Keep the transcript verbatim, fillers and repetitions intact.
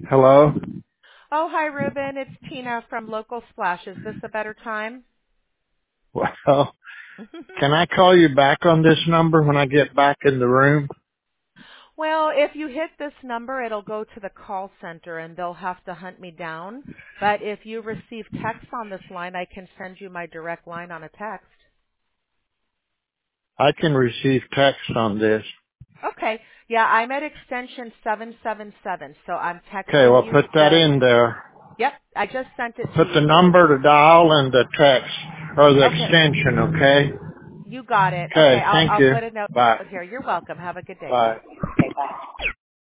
Hello? Oh, hi, Ruben. It's Tina from Local Splash. Is this a better time? Well, can I call you back on this number when I get back in the room? Well, if you hit this number, it'll go to the call center and they'll have to hunt me down. But if you receive text on this line, I can send you my direct line on a text. I can receive text on this. Okay. Yeah, I'm at extension seven seven seven, so I'm Okay, texting well you put that the, in there. yep, I just sent it to Put you, the so it'll, number to dial and the text, or the okay, extension, okay? you got it. Okay, Okay, I'll, thank I'll you. put a note Bye. here. You're welcome. Have a good day. Bye. Bye.